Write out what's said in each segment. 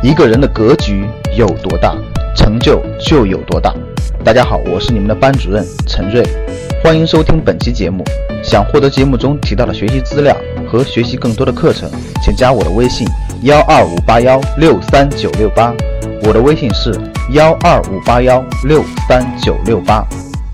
一个人的格局有多大，成就有多大。大家好，我是你们的班主任陈瑞，欢迎收听本期节目。想获得节目中提到的学习资料和学习更多的课程，请加我的微信12581639668，我的微信是12581639668。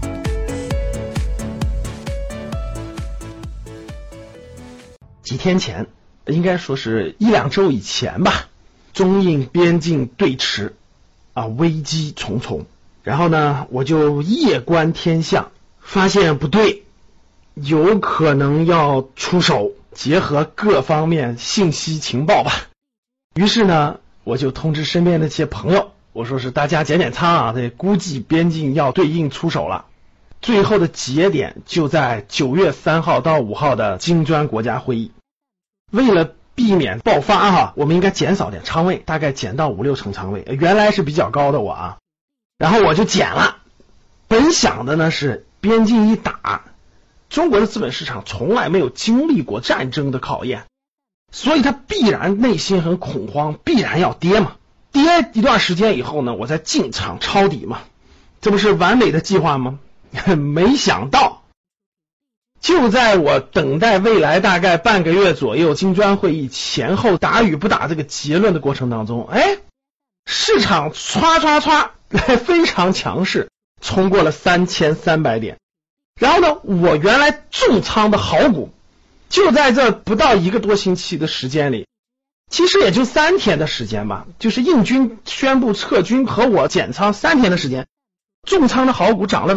几天前，应该说是1-2周以前吧，中印边境对峙危机重重。然后呢，我就夜观天象，发现不对，有可能要出手，结合各方面信息情报吧。于是呢，我就通知身边的一些朋友，我说是大家减仓这估计边境要对应出手了。最后的节点就在9月3号到5号的金砖国家会议。为了避免爆发我们应该减少点仓位，大概减到5-6成仓位，原来是比较高的然后我就减了。本想的呢是边境一打，中国的资本市场从来没有经历过战争的考验，所以它必然内心很恐慌，必然要跌嘛。跌一段时间以后呢，我再进场抄底嘛，这不是完美的计划吗？没想到就在我等待未来大概半个月左右金砖会议前后打与不打这个结论的过程当中，市场唰非常强势，冲过了3300点。然后呢，我原来重仓的好股就在这不到1个多星期的时间里，其实也就3天的时间吧，就是印军宣布撤军和我减仓3天的时间，重仓的好股涨了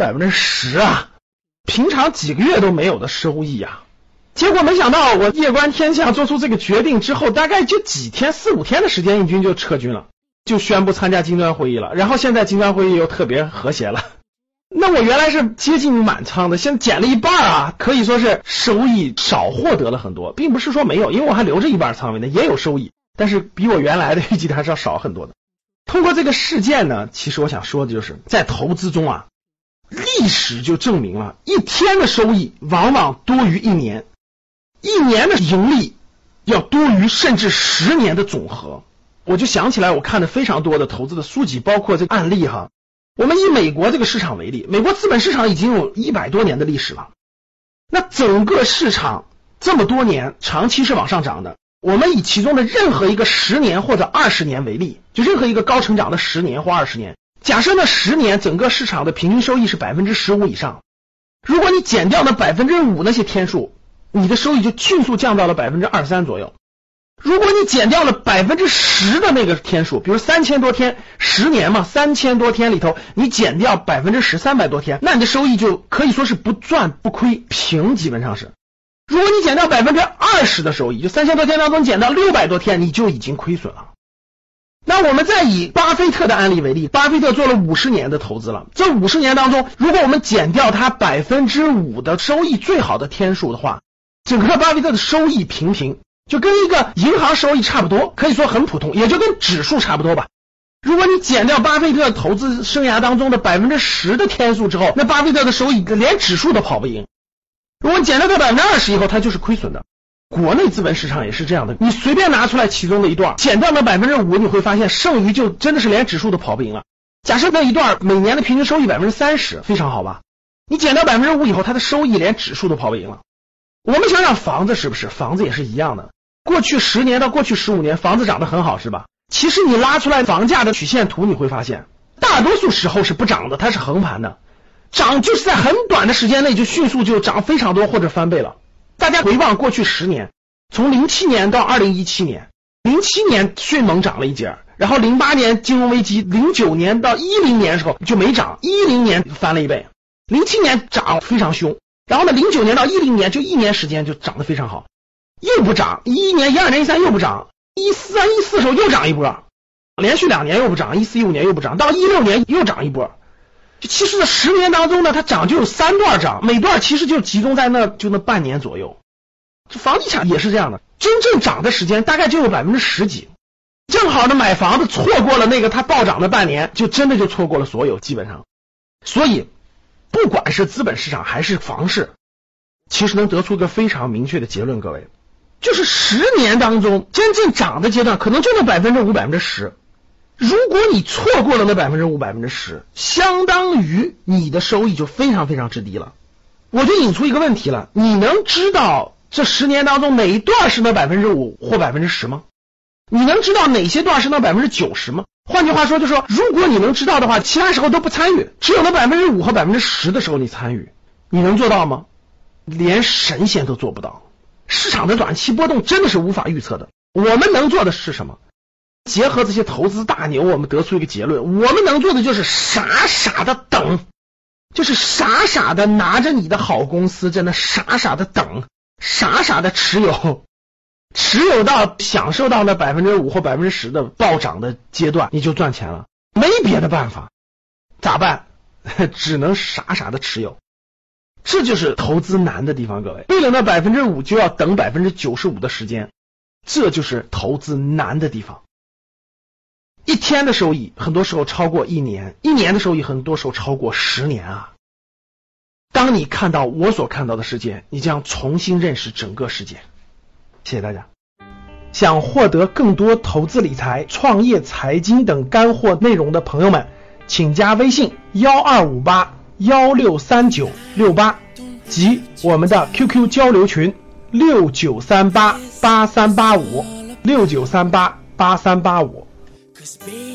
10%平常几个月都没有的收益结果没想到我夜观天象做出这个决定之后，大概就几天4-5天的时间，印军就撤军了，就宣布参加金砖会议了。然后现在金砖会议又特别和谐了，那我原来是接近满仓的，现在减了一半可以说是收益少获得了很多，并不是说没有，因为我还留着一半仓位呢，也有收益，但是比我原来的预计的还是要少很多的。通过这个事件呢，其实我想说的就是在投资中历史就证明了1天的收益往往多于1年，1年的盈利要多于甚至10年的总和。我就想起来我看了非常多的投资的书籍，包括这个案例我们以美国这个市场为例，美国资本市场已经有100多年的历史了，那整个市场这么多年长期是往上涨的，我们以其中的任何一个10年或者20年为例，就任何一个高成长的10年或20年，假设那10年整个市场的平均收益是 15% 以上，如果你减掉那 5% 那些天数，你的收益就迅速降到了 23% 左右。如果你减掉了 10% 的那个天数，比如3000多天，10年嘛，3000多天里头你减掉 10%，300多天，那你的收益就可以说是不赚不亏，平基本上是。如果你减掉 20% 的收益，就3000多天当中减到600多天，你就已经亏损了。那我们再以巴菲特的案例为例，巴菲特做了50年的投资了，这50年当中，如果我们减掉他 5% 的收益最好的天数的话，整个巴菲特的收益平，就跟一个银行收益差不多，可以说很普通，也就跟指数差不多吧。如果你减掉巴菲特投资生涯当中的 10% 的天数之后，那巴菲特的收益连指数都跑不赢。如果你减掉他 20% 以后，他就是亏损的。国内资本市场也是这样的，你随便拿出来其中的一段，减掉那 5%， 你会发现剩余就真的是连指数都跑不赢了。假设那一段每年的平均收益 30%， 非常好吧，你减掉 5% 以后，它的收益连指数都跑不赢了。我们想想房子是不是？房子也是一样的，过去10年到过去15年房子涨得很好是吧？其实你拉出来房价的曲线图，你会发现大多数时候是不涨的，它是横盘的，涨就是在很短的时间内就迅速就涨非常多或者翻倍了。大家回望过去10年，从07年到2017年，07年迅猛涨了一截，然后08年金融危机，09年到10年的时候就没涨，10年翻了一倍，07年涨非常凶，然后呢09年到10年就1年时间就涨得非常好，又不涨，11年、12年、13又不涨，13、14时候又涨一波，连续2年又不涨，14、15年又不涨，到16年又涨一波。其实这10年当中呢，它涨就有3段涨，每段其实就集中在那半年左右。房地产也是这样的，真正涨的时间大概就有10%几，正好的买房子错过了那个它暴涨的半年，就真的就错过了所有基本上。所以不管是资本市场还是房市，其实能得出一个非常明确的结论，各位，就是10年当中真正涨的阶段可能就那 5%、10%， 如果你错过了那5%、10%，相当于你的收益就非常非常之低了。我就引出一个问题了，你能知道这10年当中哪一段是那5%或10%吗？你能知道哪些段是那90%吗？换句话说，就是说，如果你能知道的话，其他时候都不参与，只有那5%和10%的时候你参与，你能做到吗？连神仙都做不到。市场的短期波动真的是无法预测的。我们能做的是什么？结合这些投资大牛，我们得出一个结论，我们能做的就是傻傻的等，就是傻傻的拿着你的好公司，真的傻傻的等，傻傻的持有到享受到那5%或10%的暴涨的阶段，你就赚钱了，没别的办法。咋办？只能傻傻的持有。这就是投资难的地方，各位。为了那5%就要等95%的时间，这就是投资难的地方。一天的收益很多时候超过1年，一年的收益很多时候超过10年啊！当你看到我所看到的世界，你将重新认识整个世界。谢谢大家。想获得更多投资理财、创业、财经等干货内容的朋友们，请加微信1258163968及我们的 QQ 交流群6938838569388385。